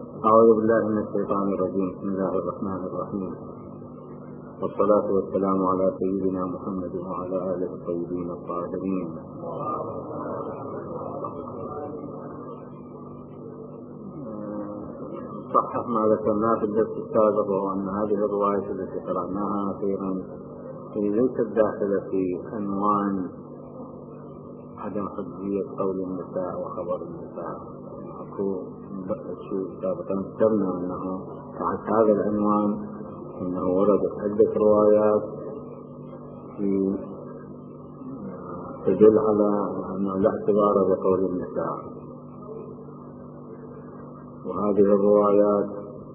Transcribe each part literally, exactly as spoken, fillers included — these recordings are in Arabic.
أعوذ بالله من الشيطان الرجيم. بسم الله الرحمن الرحيم، والصلاة والسلام على سيدنا محمد وعلى آله الطيبين الطاهرين. صحح ما ذكرناه في الدرس السابق، وهو أن هذه الرواية التي قرأناها أخيرا هي ليست داخلة في عنوان عدم حجية قول النساء وخبر النساء. أكو شيء سابقا ذكرنا أنه تحت هذا العنوان أنه وردت عدة روايات في تدل على أنه لا اعتبار بقول النساء، وهذه الروايات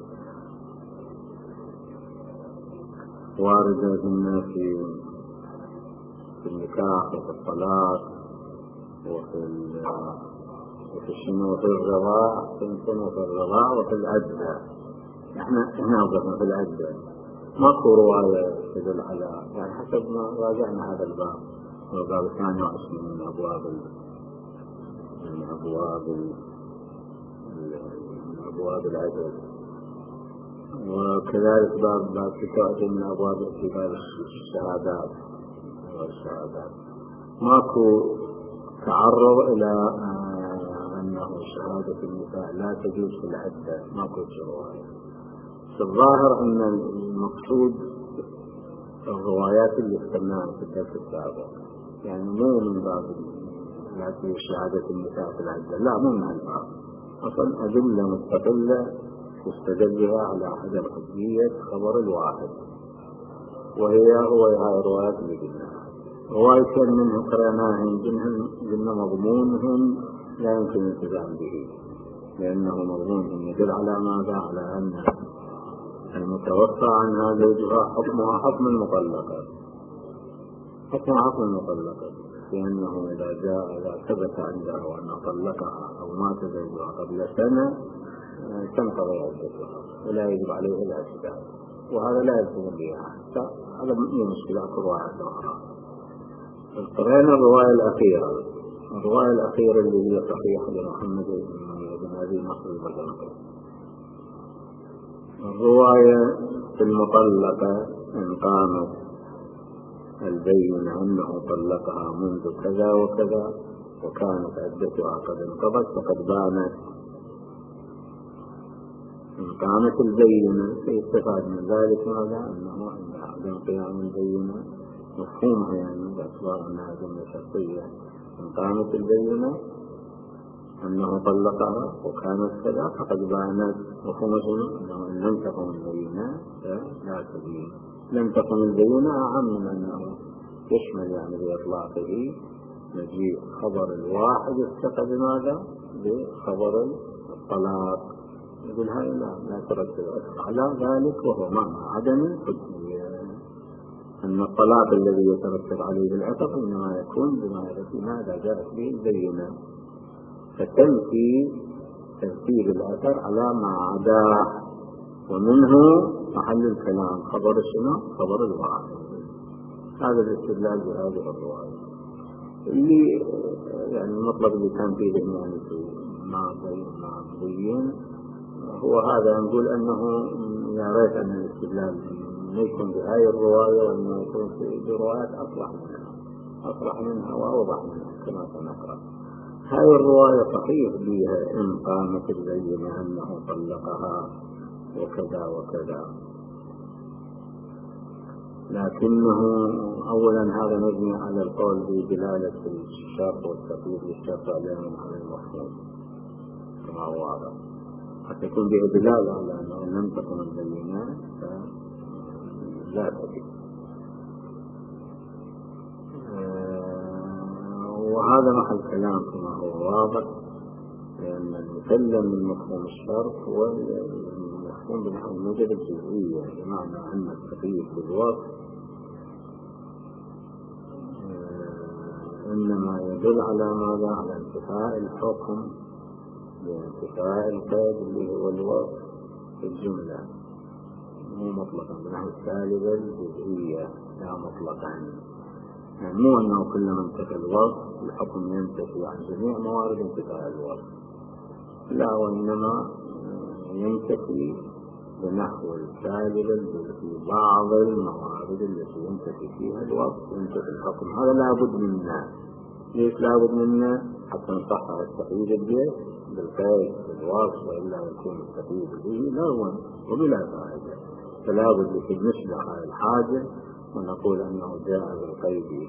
واردة في في النكاح وفي الطلاق وفي وفي الشنو وفي الرضاع وفي الرضاع وفي العدة. احنا احنا وقفنا في العدة، ماكو رواية تدل على، يعني حسب ما راجعنا هذا الباب، الباب الثاني وعشرين من ابواب من ابواب من ابواب العدة، وكذلك باب باب تسعة من ابواب اعتبار الشهادات والشهادات. ماكو تعرض الى انه شهادة النساء لا تجوز في العدة، ماكو رواية. في الظاهر ان المقصود الروايات اللي ذكرناها في الدرس السابق، يعني مو من باب لا تجوز شهادة النساء في العدة، لا مو من الباب، اصلا ادلة مستقلة يستدل بها على عدم حجية خبر الواحد، وهي هو هاي الروايات اللي قلناها. رواية منه قرأناها قلنا مضمونهم لا يمكن الالتزام به، لأنه مضمونهم يدل على ماذا؟ على أن المتوفى عنها زوجها حكمها حكم المطلقة، حكمها حكم المطلقة، لأنه إذا جاء إذا ثبت عنده أنه طلقها أو مات زوجها قبل سنة تنقضي عدتها ولا يجب عليه الاعتداء، وهذا لا يلزم بها. هذا من مشكلات روايات أخرى. قرأنا الرواية الأخيرة، الرواية الأخيرة اللي هي صحيحة لمحمد بن أبي نصر البغدادي. الرواية في المطلقة إن قامت البينة أنه طلقها منذ كذا وكذا وكانت عدتها قد انقضت فقد بانت. إن قامت البينة فيستفاد من ذلك ماذا؟ أنه عدم قيام البينة مفهومها، يعني باعتبار أنها جملة شرطية. إن قامت البينة أنه طلقها وكانت كذا فقد بانت. مفهوم أنه إن لم تقم البينة لا تبين. لم تقم البينة أعم من أنه يشمل يعني بإطلاقه مجيء خبر الواحد استقى بماذا؟ بخبر الطلاق. يقول هاي لا لا ترتب على ذلك، وهو معنى عدم الحجية، أن الطلاق الذي يترتب عليه العتق إنما يكون بما يأتي ماذا جاءت به البينة، فتنفي ترتيب الأثر على ما عداه، ومنه محل الكلام خبر شنو؟ خبر الواحد. هذا الاستدلال بهذه الرواية اللي يعني المطلب اللي كان فيه يعني في ما بين هو هذا. نقول أنه يا ريت أن الاستدلال ما يكون بهاي الرواية، وأنه يكون في روايات أصلح منها أصلح منها وأوضح منها كما سنقرأ. هاي الرواية صحيح بها إن قامت البينة أنه طلقها وكذا وكذا، لكنه أولا هذا مبني على القول بدلالة الشرط والتقييد للشرط عليهم على المفهوم كما هو واضح، حتى يكون به دلالة على أنه لم تكن البينة لا تجب. وهذا محل كلام كما هو واضح، لأن المسلم من مفهوم الشرط هو المفهوم بنحو الموجب الجزئية، بمعنى أن التقييد بالوصف إنما يدل على ماذا؟ على انتفاء الحكم بانتفاء القيد اللي هو الوصف في الجملة، مو مطلقا بنحو السالبة الجزئية لا مطلقا. يعني مو أنه كلما انتفى الوصف الحكم ينتفي عن جميع موارد انتفاء الوصف، لا، وإنما ينتفي بنحو الكاذب في بعض الموارد التي ينتفي فيها الوصف ينتفي الحكم. هذا لابد منا. ليش لابد منا؟ حتى نصحح التقييد البيت بالقيد بالوصف، وإلا يكون التقييد به لغوا وبلا فائدة. فلا بد لكي نشبع هذه الحاجة ونقول أنه جاء بالقيد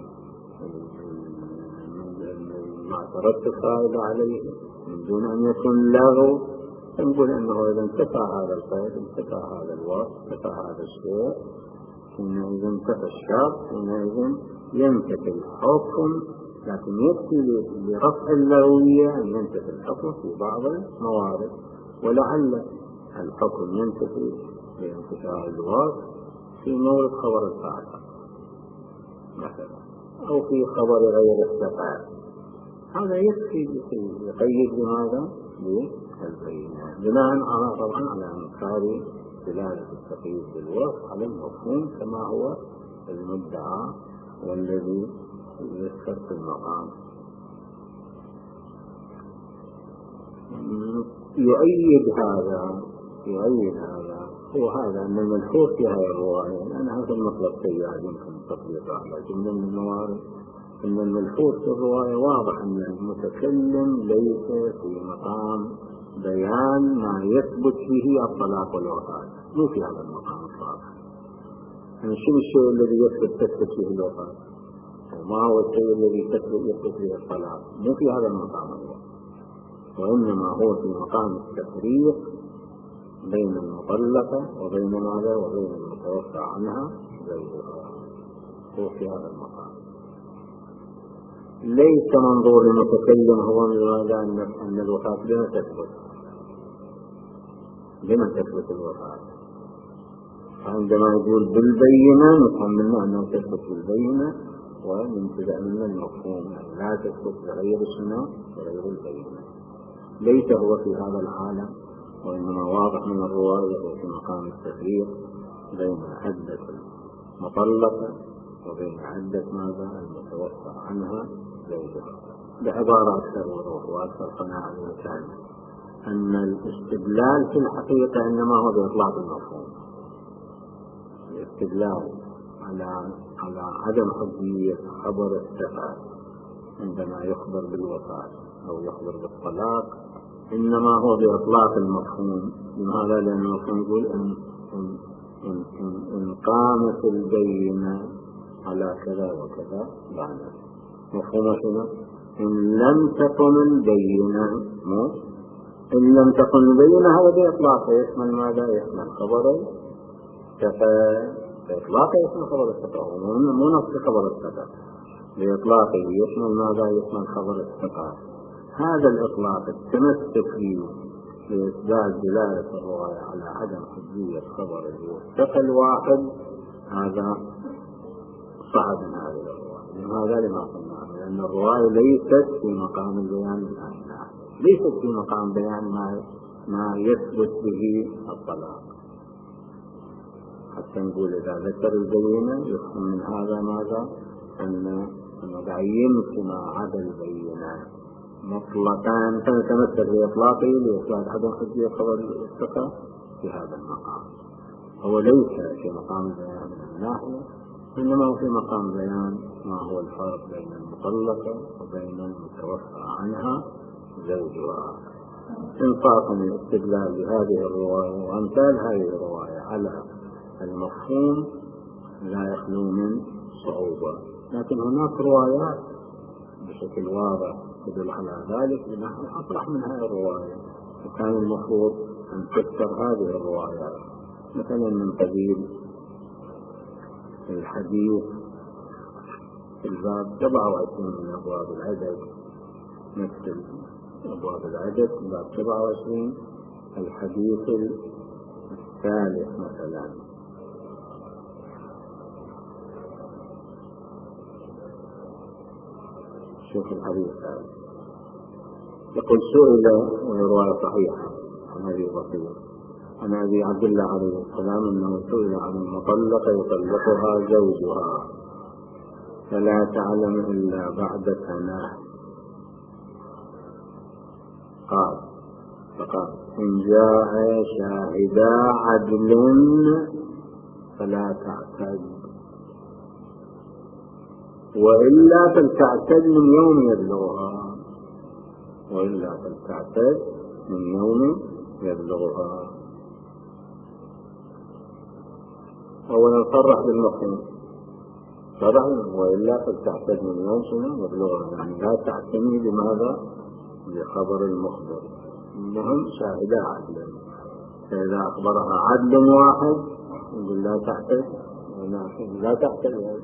ما اعترضت الفائدة عليه من دون أن يكون لغو، نقول أنه إذا انتفى هذا القيد انتفى هذا الوصف انتفى هذا الشيء، حينئذ انتفى الشرط، حينئذ ينتفي الحكم. لكن يكفي لرفع اللغوية أن ينتفي الحكم في بعض الموارد، ولعل الحكم ينتفي بانتفاء الوصف في مورد خبر الفاعل مثلا، أو في خبر غير الثقة. هذا يكفي يقيد بهذا بالبينة بناء على طبعا على انكار دلالة التقييد بالوصف على المفهوم كما هو المدعى والذي يذكر في المقام. يؤيد هذا يؤيد هذا هو هذا أن الملحوظ في هذه الرواية، لأن هذا المطلب سيئة يمكن تطبيقه على جملة من الموارد، أن الملحوظ في الرواية واضح أن المتكلم ليس في مقام بيان ما يثبت فيه الطلاق والوفاة، مو في هذا المقام الصالح. يعني شو الشيء الذي يثبت تثبت فيه الوفاة؟ وما هو الشيء الذي يثبت فيه الطلاق؟ مو في هذا المقام هو، وإنما هو في مقام التفريق بين المطلقة وبين ماذا وبين المتوفى عنها زوجها. هو في هذا المقام. ليس منظور المتكلم هو ماذا أن الوفاة بما تثبت بما تثبت الوفاة. فعندما يقول بالبينة نفهم منه أنه تثبت بالبينة، وينتزع منه المفهوم يعني لا تثبت بغير السنة بغير البينة. ليس هو في هذا العالم، وإنما واضح من الرواية في مقام التفريق بين عدة المطلقة وبين عدة ماذا المتوفى عنها زوجها. بعبارة أكثر وضوح وأكثر قناعة بالكلام أن الاستدلال في الحقيقة إنما هو بإطلاق المفهوم. الاستدلال على على عدم حجية خبر الثقة عندما يخبر بالوفاة أو يخبر بالطلاق إنما هو بإطلاق المفهوم. لماذا؟ لأن المفهوم يقول إن, إن, إن, إن, إن قامت البينة على كذا وكذا بعد مفهوم شنو؟ إن لم تكن البينة مو إن لم تكن البينة هذا بإطلاق يشمل ماذا؟ يشمل خبر الثقة. بإطلاقه يشمل خبر الثقة، مو نفس خبر الثقة. بإطلاقه يشمل ماذا؟ يشمل خبر الثقة. هذا الإطلاق التمسك فيه لإثبات دلالة الرواية على عدم حجية خبر الثقة الواحد هذا صعب من هذه الرواية. لماذا؟ لما قلنا لأن الرواية ليست في مقام البيان الآن، ليست في مقام بيان ما ما يثبت به الطلاق. حتى نقول إذا ذكر البينة يفهم من هذا ماذا؟ أن لا يمكن عدا البينة مطلقا تتمثل بإطلاقه لإثبات عدم حجية خبر الثقة في هذا المقام. هو ليس في مقام البيان من الناحية، إنما هو في مقام بيان ما هو الفرق بين المطلقة وبين المتوفى عنها زوجها. انطاقا من الاستدلال بهذه الرواية وأمثال هذه الرواية على المفهوم لا يخلو من صعوبة، لكن هناك روايات بشكل واضح تدل على ذلك لنحن أطرح من هذه الرواية، وكان المفروض أن تذكر هذه الروايات مثلا من قبيل الحديث في الباب سبعة وعشرين من أبواب العدد، مثل أبواب العدد باب سبعة وعشرين الحديث الثالث مثلا. شوف الحديث هذا يقول سئل رواية صحيحة عن أبي بكر عن أبي عبد الله عليه السلام أنه سئل عن المطلقة يطلقها زوجها فلا تعلم إلا بعد سنة، قال فقال إن جاء شاهدا عدل فلا تعتد، وإلا فلتعتد من يوم يبلغها، وإلا فلتعتد من يوم يبلغها. أولا صرح بالمفهوم، صرح وإلا فلتعتد من يوم شنو يبلغها، يعني لا تعتني بماذا؟ بخبر المخبر، إنهم شاهدا عدل، فإذا أخبرها عدل واحد يقول لا تعتد، لا تعتد،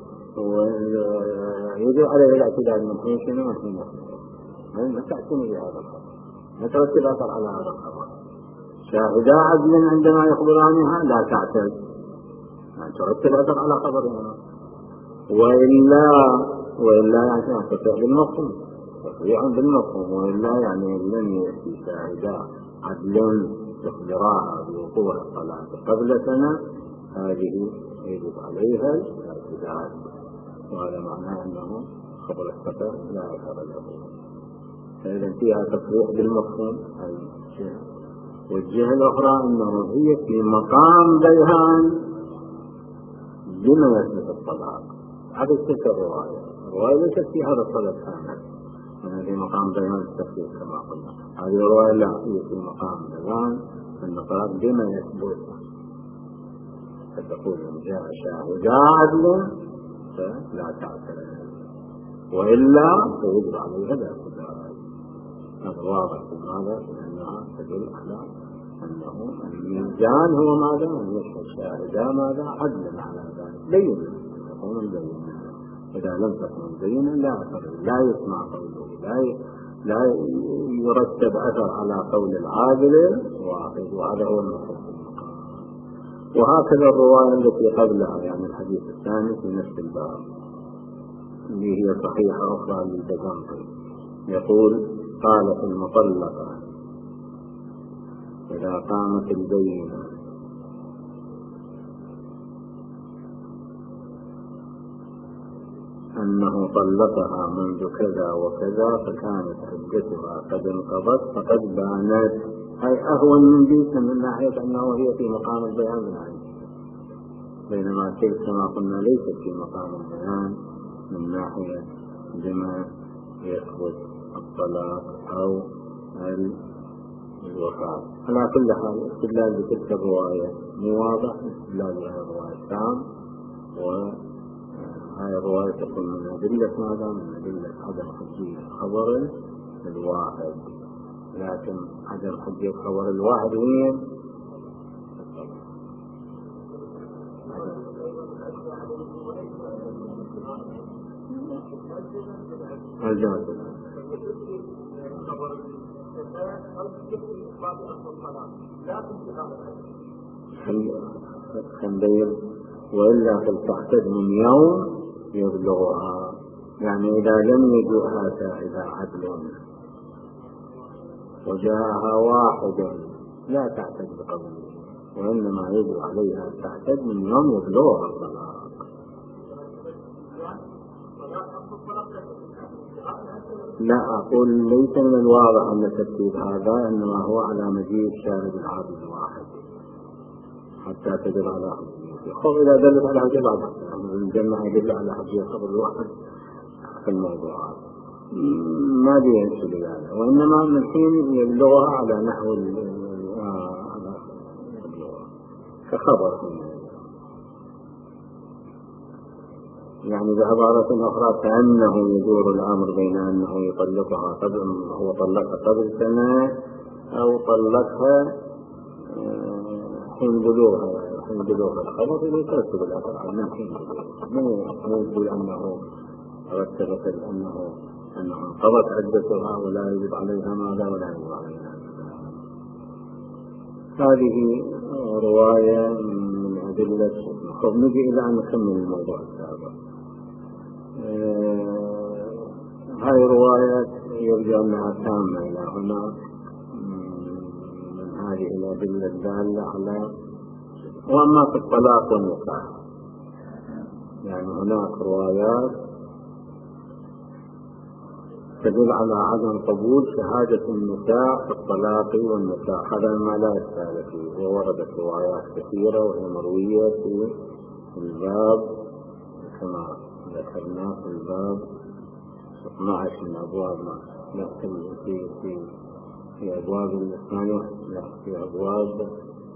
ويجب عليه الاعتداد من حين شنو من حين ما تعتني بهذا الخبر، ما ترتب أثر على هذا الخبر. شاهدا عدل عندما يخبرانها لا تعتد، يعني ترتب أثر على خبرها، وإلا وإلا يعني تستطيع بالمفهوم، تستطيع بالمفهوم، وإلا يعني لن يأتي شاهدا عدل يخبراها بوقوع الصلاة قبل سنة، هذه يجب عليها الاعتداد، وهذا معناه أنه خبر السفر لا أثر له. فإذا فيها تصريح بالمفهوم هذه الجهة، والجهة الأخرى أنه هي في مقام بيان بما يثبت الطلاق. هذا تلك الرواية، الرواية ليست في هذا الطلب كامل، يعني في مقام بيان التفسير كما قلنا، هذه الرواية لا، هي في مقام بيان الطلاق بما يثبت، فتقول إن جاء شاهدا عدل فلا تعتد، وإلا فيجب عليها الاعتداد. هذا واضح في ماذا؟ لأنها تدل على أنه الميزان هو ماذا؟ أن يشهد شاهدا ماذا؟ عدلا على ذلك، بين تكون البينة، إذا لم تكن بينة لا أثر، لا يسمع قوله، لا لا يرتب أثر على قول العادل واحد، وهذا هو المقصود. وهكذا الرواية التي قبلها، يعني الحديث الثاني في نفس الباب اللي هي صحيحة أخرى للبزنطي، يقول قالت المطلقة إذا قامت البينة أنه طلقها منذ كذا وكذا فكانت عدتها قد انقضت فقد بانت، أي أهون من ذلك من ناحية أنه هي في مقام البيان من عنه، بينما تلك كما قلنا ليست في مقام البيان من ناحية بما يثبت الطلاق أو الوفاة. على كل حال الاستدلال بتلك الرواية مو واضح، الاستدلال بهذه الرواية تام، وهذه الرواية تكون من أدلة ماذا؟ من أدلة عدم حجية خبر الواحد، لكن عدم حجية خبر الواحد وين؟ الجاهل خندير، وإلا فلتعتد من يوم يبلغها، يعني إذا لم يجوها شاهدا عدل وجاءها واحد لا تعتد بقبله، وإنما يجب عليها تعتد من يوم يبلغها الطلاق. لا أقول ليس من الواضح أن ترتيب هذا، إنما هو على مجيء شاهد العادل الواحد حتى تدل على حجية خبر. إذا دلت على حجية بعض الجمع يدل على حجية خبر الواحد في الموضوعات ما بينسل يعني، وإنما من حين يبلغها على نحو كخبر، يعني بعبارة أخرى كأنه يدور الأمر بين أنه يطلقها قبل هو طلقها قبل سنة أو طلقها حين بلوغها، حين بلوغها الخبر اللي يترتب الأثر على من حين مو يقول أنه رتبت أنه أنه انقضت عدتها ولا يجب عليها ماذا ولا يجب عليها. هذه رواية من أدلة. طب نجي إلى أن نكمل الموضوع السابق. آه هاي روايات يرجع أنها تامة إلى هنا من هذه الأدلة الدالة على. وأما في الطلاق والنكاح يعني هناك روايات تدل على عدم قبول شهادة النساء في الطلاق والنكاح. هذا ما لا إشكال فيه، ووردت روايات كثيرة وهي مروية في الباب كما ذكرنا في الباب اثنا عشر من أبواب لا في في في أبواب الثانية لا في أبواب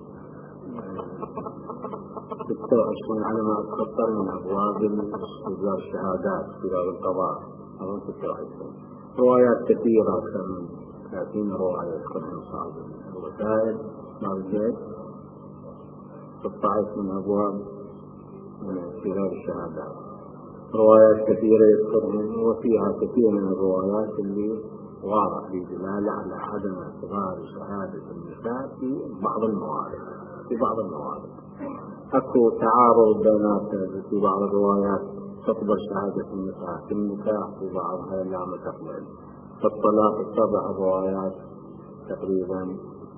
ستة وعشرين على ما أتذكر من أبواب استئجار الشهادات في باب القضاء أظن ستة وعشرين. روايات كثيرة أكثر من ثلاثين رواية يذكرها صاحب الوسائل مع البيت ستة عشر من أبواب من استئجار الشهادات، روايات كثيرة يذكرهم، وفيها كثير من الروايات اللي واضح بدلالة على عدم اعتبار شهادة النساء في بعض الموارد. في بعض الموارد أكو تعارض بيناتها، في بعض الروايات تقبل شهادة النساء في النكاح، في بعضها لا ما تقبل. في الطلاق السبع روايات تقريبا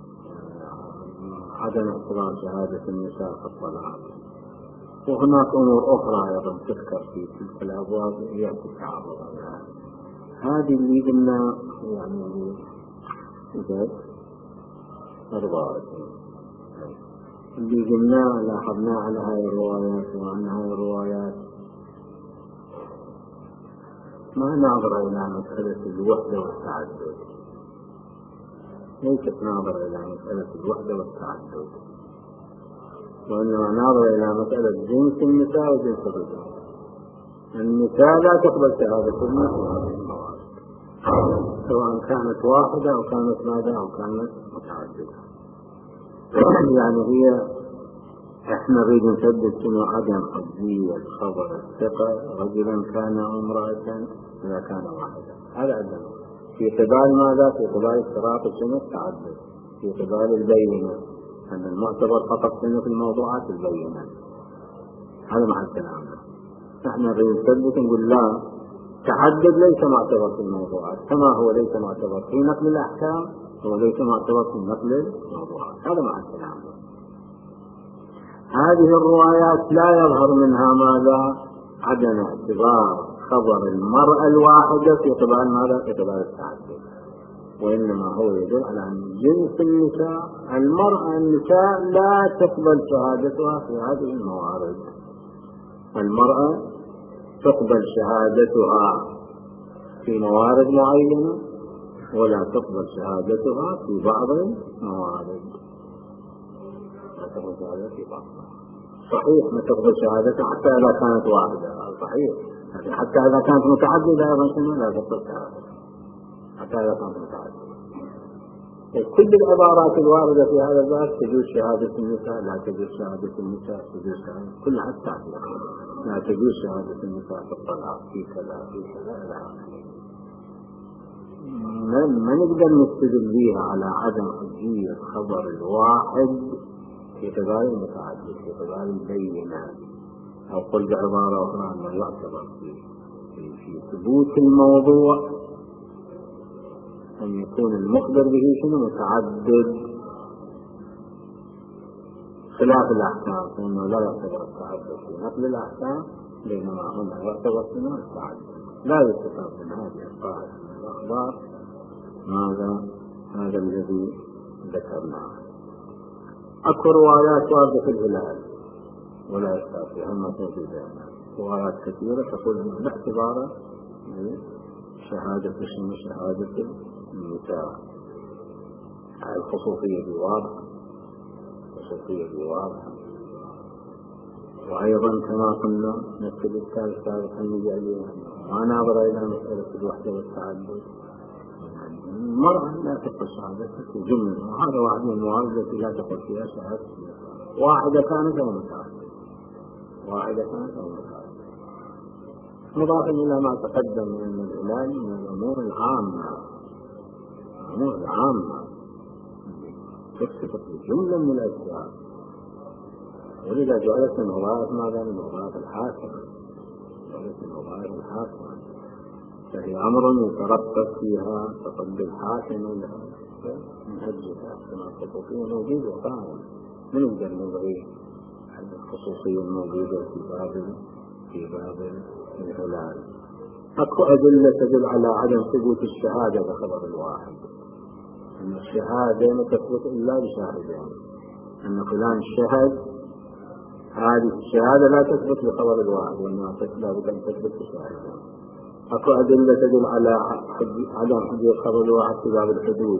عدم اعتبار شهادة النساء في الطلاق. وهناك أمور أخرى أيضا تذكر في تلك الأبواب يأتي التعارض. هذه اللي قلنا يعني إذا أربعة اللي قلنا لاحظنا على هاي الروايات، وعن هاي الروايات ما ناظر إلى مسألة الوحدة والتعدد، ليست ناظر إلى مسألة الوحدة والتعدد، وإنما ناظر إلى مسألة جنس النساء وجنس الرجال. النساء لا تقبل شهادة النساء سواء كانت واحدة أو كانت ماذا أو كانت متعددة. يعني هي احنا نريد نثبت انه عدم حجية خبر الثقة رجلا كان او امرأة اذا كان واحدا. هذا عدم في قبال ماذا؟ في قبال اشتراط سنة التعدد، في قبال البينة ان المعتبر فقط سنة في الموضوعات البينة. هذا مع الكلام. احنا نريد نثبت نقول لا، تعدد ليس معتبر في الموضوعات كما هو ليس معتبر في نقل الاحكام وليس معتبر في نقل الموضوعات. هذا مع الكلام. هذه الروايات لا يظهر منها ماذا؟ عدم اعتبار خبر المرأة الواحدة في قبال ماذا؟ في قبال التعدد، وإنما هو يدل على أن جنس النساء المرأة النساء لا تقبل شهادتها في هذه الموارد. المرأة تقبل شهادتها في موارد معينة ولا تقبل شهادتها في بعض الموارد. لا تقبل شهادتها في بعض الموارد. صحيح ما تقبل شهادتها حتى إذا كانت واحدة، صحيح، حتى إذا كانت متعددة أيضا لا تقبل شهادتها حتى إذا كانت متعددة. كل العبارات الواردة في هذا الباب تجوز شهادة النساء، لا تجوز شهادة النساء، تجوز شهادة كلها التعديل، لا تجوز شهادة النساء في الطلاق في كذا في كذا إلى آخره. ما نقدر نستدل بها على عدم حجية خبر الواحد في قبال المتعدد في قبال البينة، أو قل بعبارة أخرى أنه يعتبر في في ثبوت الموضوع أن يكون المخبر به شنو متعدد، خلاف الأحكام فإنه لا يعتبر التعدد في نقل الأحكام، بينما هنا يعتبر شنو التعدد. لا يستفاد من هذه القاعدة من الأخبار ماذا؟ هذا الذي ذكرناه. أكو روايات واردة في الهلال ولا يشتاق فيها ما توجد بينها، روايات كثيرة تقول باعتبار شهادة شنو شهادة النساء. الخصوصية دي واضحة، الخصوصية دي واضحة. وأيضا كما قلنا نفس الإشكال السابق المجالي ما نظر إلى مسألة الوحدة والتعدد. المرأة لا تقبل شهادتها في جملة، وهذا واحد من الموارد التي لا تقبل فيها شهادة النساء، واحدة كانت أو متعددة، واحدة كانت أو متعددة. مضافا إلى ما تقدم من العلاج من الأمور العامة، الأمور العامة تثبت جملة من الأشياء، ولذا جعلت من وظائف ماذا؟ من وظائف الحاكم، جعلت من وظائف الحاكم، فهي أمر يترتب فيها تقبل الحاكم من هجها كما الخصوصية موجودة وقائمة. من يقدر نبغي الخصوصية الموجودة في باب في باب الهلال؟ أكو أدلة تدل على عدم ثبوت الشهادة بخبر الواحد، أن الشهادة لا تثبت إلا بشاهدين، أن فلان شهد، هذه الشهادة لا تثبت بخبر الواحد، وإنما لابد أن تثبت بشاهدين. أكو أدلة تدل على عدم حجية خبر الواحد في باب الحدود،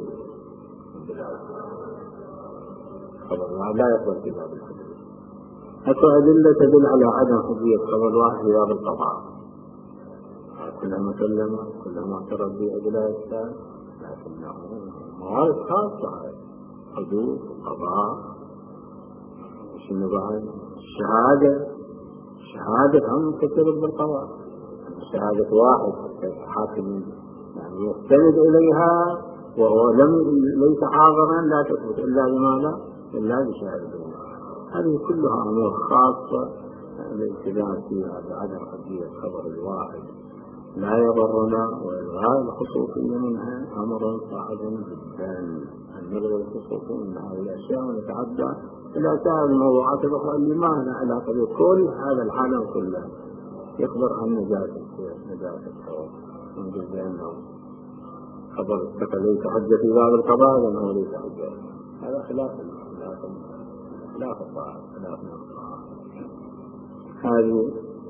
خبر الواحد لا يقبل في باب الحدود. أكو أدلة تدل على عدم حجية خبر الواحد في باب القضاء، كلما سلم كلما اعترف بأدلة الثاني، لكنه موارد خاصة، حدود قضاء. شنو بعد؟ الشهادة، الشهادة هم ترتبط بالقضاء، شهادة واحد حاكم يعني يستند إليها وهو لم ليس حاضرا لا تثبت إلا بماذا؟ إلا بشهادة. هذه كلها أمور خاصة الالتزام فيها بعدم حجية خبر الواحد لا يضرنا، وإلغاء الخصوصية منها أمر صعب جدا. أن نلغي الخصوصية من هذه الأشياء ونتعدى إلى سائر الموضوعات الأخرى اللي ما لها علاقة بكل هذا العالم كله، يخبر عن نجاسة نجاسة الثوب، ونقول بأنه خبر الثقة ليس حجة في باب القضاء لأنه ليس حجة. هذا خلاف خلاف خلاف الطاعة، خلاف الطاعة. هذه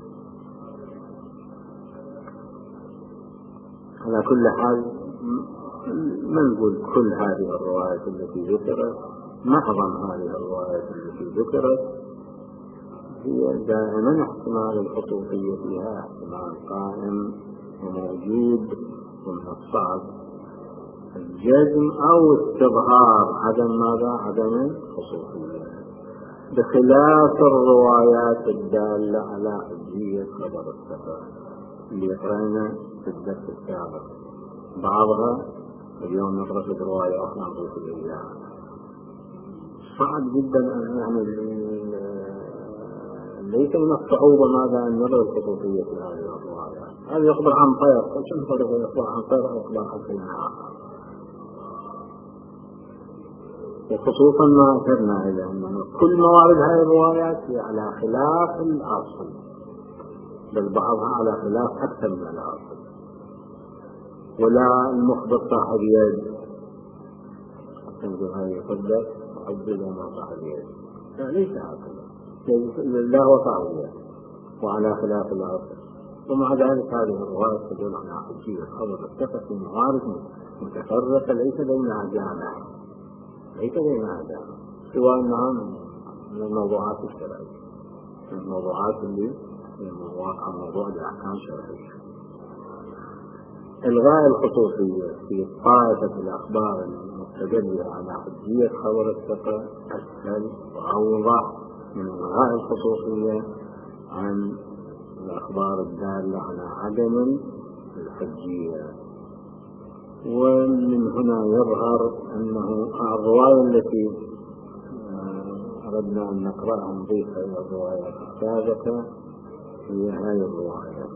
على كل حال ما نقول كل هذه الروايات التي ذكرت، معظم هذه الروايات التي ذكرت هي دائما احتمال الخصوصية فيها احتمال قائم وموجود، ومن الصعب الجزم أو استظهار عدم ماذا؟ عدم الخصوصية، بخلاف الروايات الدالة على حجية خبر السفر اللي يقرأنا في الدرس السابق. بعضها اليوم نقرأ في رواية أخرى نقول في الإيام. صعب جدا يعني ليس من الصعوبة ماذا أن نرى الخصوصية في هذه الروايات. هذا يخبر عن طير، وشن فرق يخبر عن طير أو يخبر عن شيء آخر، وخصوصا ما أشرنا إلى أن كل موارد هذه الروايات هي على خلاف الأصل، بل بعضها على خلاف أكثر من الأصل. ولا المخبر صاحب يد تنظر هذه يقدر وعجل ما صاحب يد، لا ليس هكذا، لا هو صاحب يد وعلى خلاف الأصل. ومع ذلك هذه الروايات تدل على حجية خبر الثقة في موارد متفرقة ليس بينها جامع، ليس بينها جامع، سواء أنها من الموضوعات الشرعية، من الموضوعات اللي هي موضوع الأحكام الشرعية. إلغاء الخصوصية في طائفة الأخبار المستدلة على حجية خبر الثقة أسهل وأوضح من إلغاء الخصوصية عن الأخبار الدالة على عدم الحجية. ومن هنا يظهر أنه الرواية التي أردنا أن نقرأها نضيفها إلى الروايات السابقة هي هذه الرواية.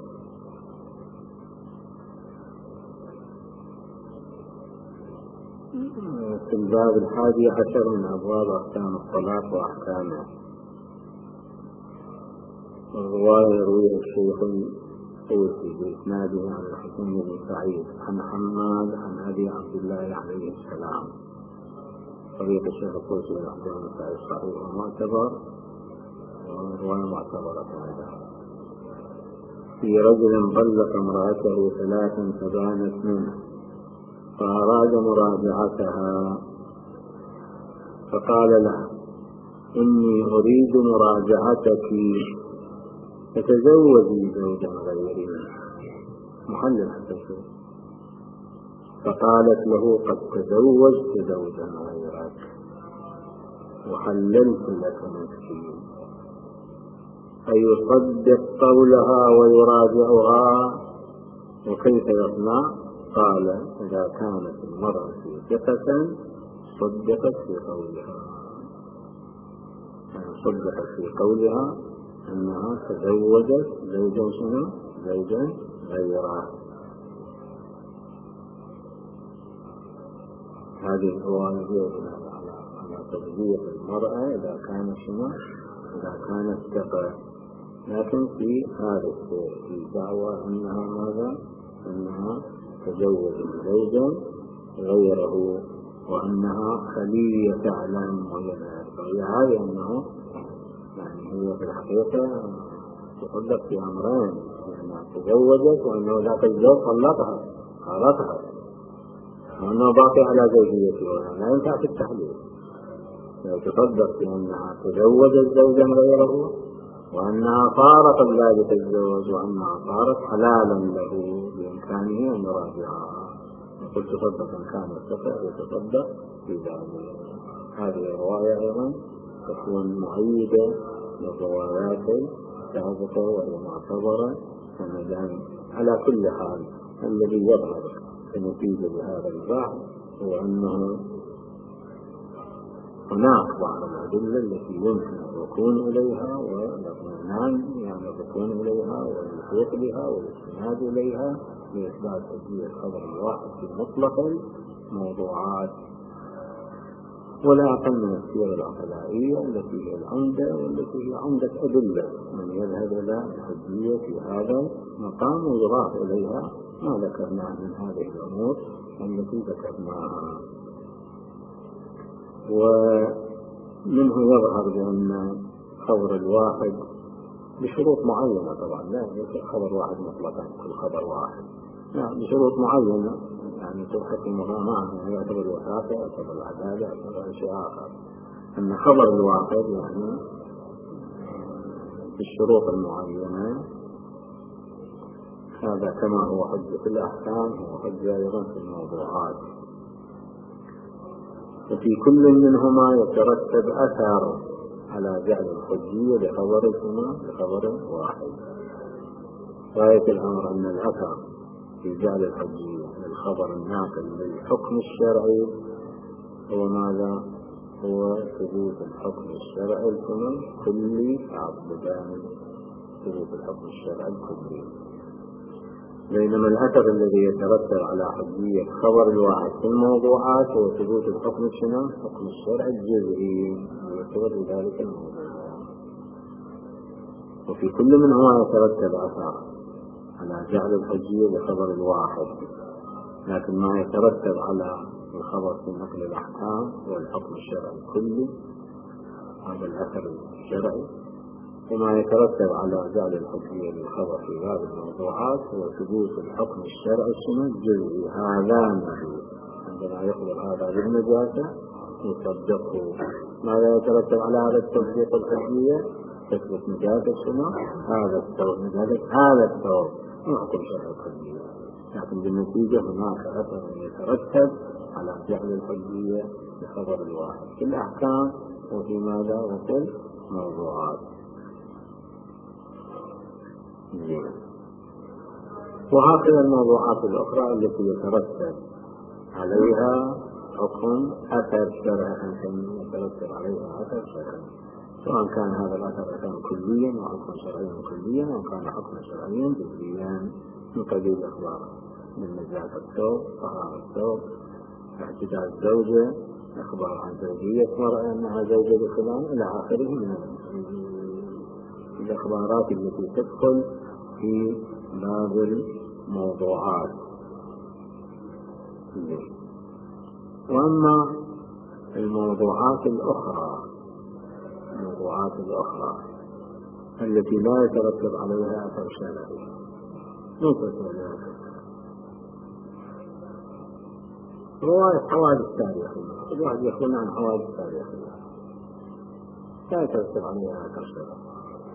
في الباب الحادي عشر من أبواب أحكام الصلاة وأحكامها. الرواية يرويها الشيخ الطوسي بإسناده عن الحسين بن سعيد عن حماد عن أبي عبد الله عليه السلام. طريق الشيخ الطوسي عن أبي عبد الله صحيح ومعتبر، ورواية معتبرة أيضا. في رجل طلق امرأته ثلاثا فبانت منه فأراد مراجعتها فقال لها إني أريد مراجعتك فتزوجي زوجا غيري محلل حتى شو. فقالت له قد تزوجت زوجا غيرك وحللت لك نفسي، أيصدق قولها ويراجعها وكيف يصنع؟ قال إذا كانت المرأة في ثقة صدقت في قولها، يعني صدقت في قولها أنها تزوجت زوجا شنو؟ زوجا غيرها. هذه الرواية على تطبيق المرأة إذا كانت شنو؟ إذا كانت ثقة. لكن في هذا في دعوى أنها ماذا؟ أنها تزوجت زوجا غيره وأنها خلية أعلام وغيرها. فهي هذه أنه يعني هي في الحقيقة تطلق في أمرين، أنها تزوجت وأنه ذاك الزوج طلقها خالطها وأنه باقي على زوجيته لا ينفع في التحليل. تصدق بأنها تزوجت زوجا غيره وأنها فارقت ذلك الزوج وأنها صارت حلالا له بإمكانه أن يراجعها. قلت تصدق إن كان يستطيع يتصدق في ذلك. هذه الرواية أيضا تكون مؤيدة للروايات السابقة وهي معتبرة سندا. على كل حال الذي يظهر كنتيجة لهذا البحث هو أنه هناك بعض الأدلة التي يمكن الركون إليها والاطمئنان يعني الركون إليها والوثوق بها والاستناد إليها لإثبات حجية الخبر الواحد في مطلق الموضوعات، ولا أقل من السير العقلائية التي هي العمدة والتي هي عمدة أدلة من يذهب إلى الحجية في هذا المقام ويضاف إليها ما ذكرناه من هذه الأمور التي ذكرناها. ومنه يظهر بأن خبر الواحد بشروط معينة، طبعا لا ليس خبر واحد مطلقا كل خبر واحد، لا بشروط معينة يعني تحكمها معها يعتبر وثاقة يعتبر العدالة يعتبر شيء آخر. أن خبر الواحد يعني بالشروط المعينة هذا كما هو حجة في الأحكام هو حجة أيضا في الموضوعات. وفي كل منهما يترتب أثر على جعل الحجية لخبر لخبر واحد. غاية الأمر أن الأثر في جعل الحجية للخبر الناقل للحكم الشرعي هو ماذا؟ هو ثبوت الحكم الشرعي الكلي عقدان ثبوت الحكم الشرعي الكلي، بينما الأثر الذي يترتب على حجية خبر الواحد في الموضوعات هو ثبوت الحكم الشنو؟ الحكم الشرعي الجزئي يعتبر بذلك الموضوع. وفي كل منهما يترتب أثر على جعل الحجية لخبر الواحد، لكن ما يترتب على الخبر في نقل الأحكام والحكم الشرعي الكلي هذا الأثر الشرعي، وما يترتب على جعل الحجية للخبر في باب الموضوعات هو ثبوت الحكم الشرعي الجزئي. هذان عندما يخبر هذا بالنجاسة يصدقه. ماذا يترتب على هذا التصديق الحجية؟ تثبت نجاسة شنو؟ هذا الثوب نجاسة هذا الثوب يحكم شرع الحجية، لكن بالنتيجة هناك أثر يترتب على جعل الحجية لخبر الواحد في الأحكام وفي ماذا؟ وفي الموضوعات. وهكذا الموضوعات الأخرى التي يترتب عليها حكم أثر شرعي يترتب عليها أثر شرعي، سواء كان هذا الأثر أثر كليا وحكم شرعي كليا أو كان حكم شرعي جزئيا من قبيل إخبار من نجاسة الثوب، طهارة الثوب، اعتداء الزوجة، إخبار عن زوجية مرأة أنها زوجة بفلان إلى آخره من الإخبارات التي تدخل في باب الموضوعات. وأما الموضوعات الأخرى الموضوعات الأخرى التي لا يترتب عليها أثر شرعي ليست عليها رواية حوادث تاريخية، الواحد يخبرنا عن حوادث تاريخية لا يترتب عليها أثر شرعي،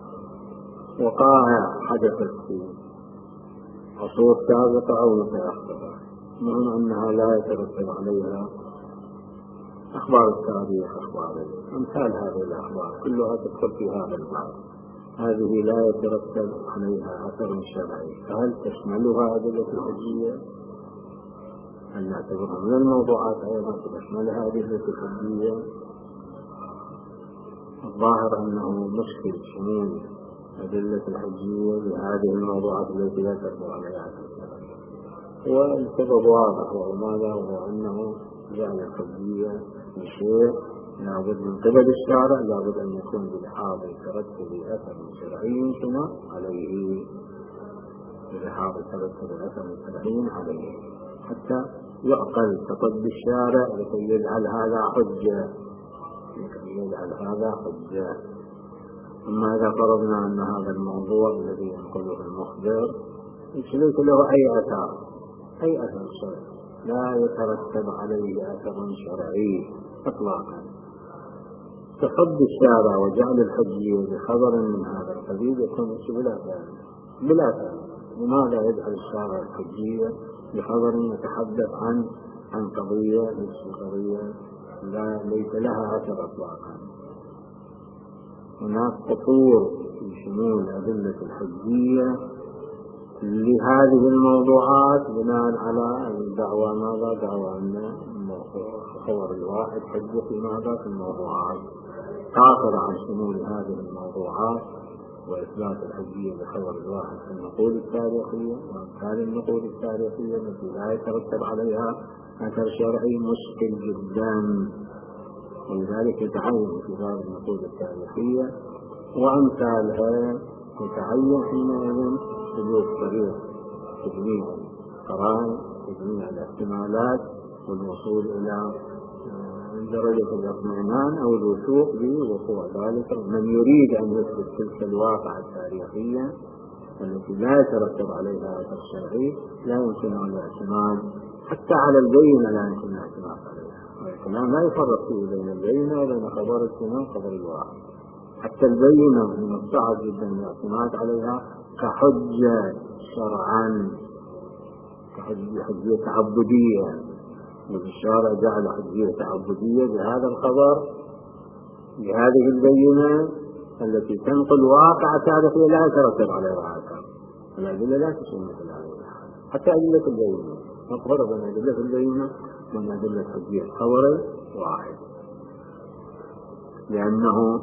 وقائع حدثت في عصور سابقة أو متأخرة مهم أنها لا يترتب عليها أخبار التاريخ أخبار أمثال هذه الأخبار كلها تدخل في هذا الباب. هذه لا يترتب عليها أثر شرعي، فهل تشملها أدلة الحجية؟ أن نعتبرها من الموضوعات أيضا تشملها أدلة الحجية؟ الظاهر أنه مشكل شمول أدلة الحجية لهذه الموضوعات التي لا ترتب عليها أثر شرعي، والسبب واضح وماذا؟ وهو أنه جعل الحجية بشيء لابد من قبل الشارع لابد أن يكون بلحاظ ترتب أثر شرعي شنو عليه، بلحاظ ترتب أثر شرعي عليه، حتى يعقل تطبيق الشارع لكي يجعل هذا حجة، لكي يجعل هذا حجة. أما إذا فرضنا أن هذا الموضوع الذي ينقله المخبر ليس له أي أثر، أي أثر شرعي، لا يترتب عليه أثر شرعي إطلاقا، تحدي الشارع وجعل الحجية بخبر من هذا القبيل يكون بلا ثاني بلا ثاني. لماذا يجعل الشارع الحجية بخبر يتحدث عن عن قضية ليس قضية لا ليس لها أثر إطلاقا؟ هناك قصور في شمول أدلة الحجية لهذه الموضوعات بناء على الدعوة ماذا دعوة أن الخبر الواحد حجة في ماذا في الموضوعات، قاصر عن شمول هذه الموضوعات وإثبات الحجية بخبر الواحد في النقول التاريخية وأمثال النقول التاريخية التي لا يترتب عليها أثر شرعي مشكل جدا. ولذلك يتعين في باب النقول التاريخية وأمثالها يتعين حينئذ سلوك طريق تجميع القرائن، تجميع الاحتمالات والوصول إلى درجة الاطمئنان أو الوثوق بوقوع ذلك. من يريد أن يثبت تلك الواقعة التاريخية التي لا يترتب عليها أثر شرعي لا يمكن الاعتماد حتى على البينة، لا يمكن الاعتماد عليها. الكلام لا يفرق فيه بين البينة وبين خبر السنة وخبر الواحد. حتى البينة من الصعب جدا الاعتماد عليها كحجة شرعا، كحجية تعبدية، والشارع جعل حجية تعبدية بهذا الخبر بهذه البينة التي تنقل واقع تاريخي لا يترتب عليها أثر. الأدلة لا تشمل مثل هذه حتى أدلة البينة، نفرق بين أدلة البينة وبين أدلة حجية خبر واحد، لأنه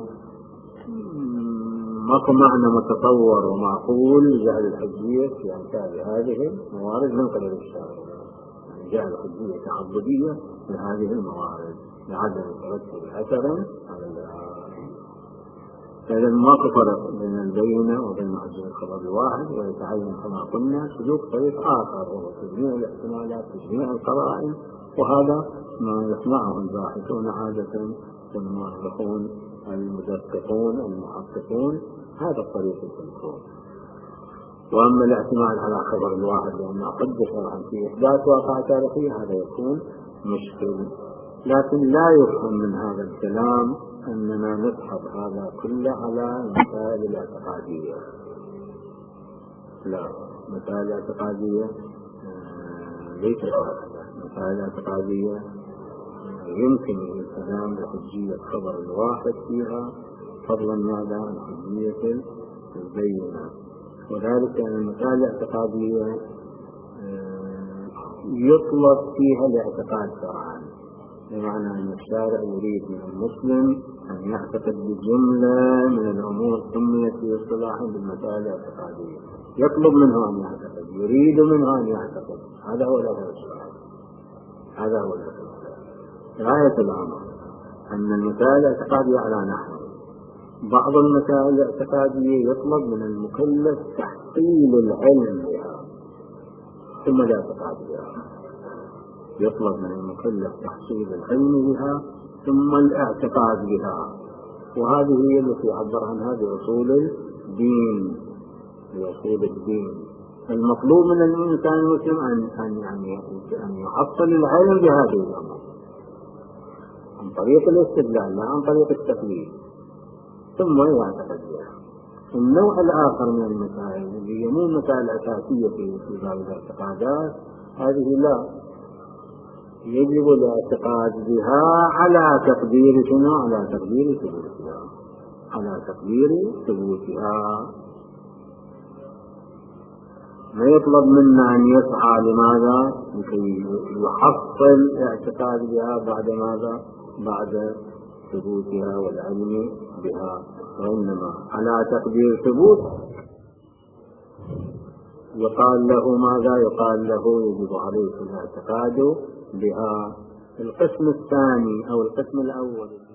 ماكو معنى متصور ومعقول جعل الحجية في أمثال هذه الموارد من قبل الشارع، جعل الحجية تعبدية لهذه الموارد لعدم ترتب أثر على الآخر. فإذا ماكو فرق بين البينة وبين حجية الخبر الواحد، ويتعين كما قلنا سلوك طريق آخر وهو تجميع الاحتمالات، تجميع القرائن، وهذا ما يصنعه الباحثون عادة والمؤرخون المدققون المحققون، هذا الطريق يسلكون. وأما الاعتماد على خبر الواحد لأن أقد شرعا في إحداث واقع تاريخي هذا يكون مشكل. لكن لا يفهم من هذا الكلام أننا نسحب هذا كله على المسائل الاعتقادية، لا، مسائل الاعتقادية ليست هكذا. مسائل الاعتقادية يمكن الكلام بحجية خبر الواحد فيها فضلا ماذا عن حجية البينة، وذلك أن المسائل الاعتقادية يطلب فيها الاعتقاد شرعا، بمعنى أن الشارع يريد من المسلم أن يعتقد بجملة من الأمور سميت في اصطلاحا بالمسائل الاعتقادية، يطلب منه أن يعتقد، يريد منه أن يعتقد. هذا هو الأثر الشرعي، هذا هو الأثر الشرعي. غاية الأمر أن المسائل الاعتقادية على نحو بعض المسائل الاعتقادية يطلب من المكلف تحصيل العلم بها ثم الاعتقاد بها، يطلب من المكلف تحصيل العلم بها ثم الاعتقاد بها، وهذه هي التي عبر عنها بأصول الدين. بأصول الدين المطلوب من الإنسان المسلم أن أن يعني أن يحصل العلم بهذه الأمور عن طريق الاستدلال لا عن طريق التقليد، ثم يعتقد بها. النوع الآخر من المسائل اللي هي مو مسائل أساسية في في باب الاعتقادات، هذه لا يجب الاعتقاد بها على تقدير شنو؟ على تقدير ثبوتها، على تقدير ثبوتها. ما يطلب منا أن يسعى لماذا؟ لكي يحصل اعتقاد بها بعد ماذا؟ بعد ثبوتها والعلم بها، وإنما على تقدير ثبوت يقال له ماذا؟ يقال له يجب عليك الاعتقاد بها. القسم الثاني أو القسم الأول